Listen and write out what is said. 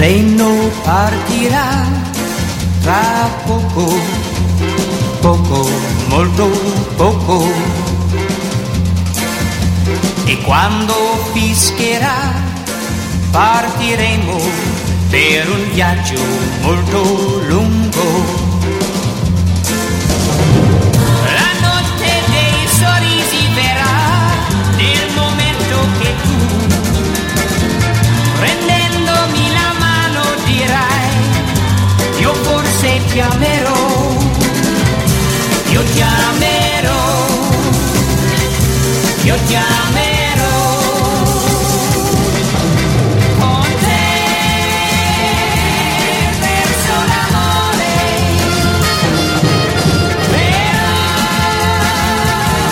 treno partirà tra poco, poco, molto poco. E quando fischierà partiremo per un viaggio molto lungo. La notte dei sorrisi verrà nel momento che tu, prendendomi la mano, dirai: io forse ti amerò, io ti amerò, io ti amerò.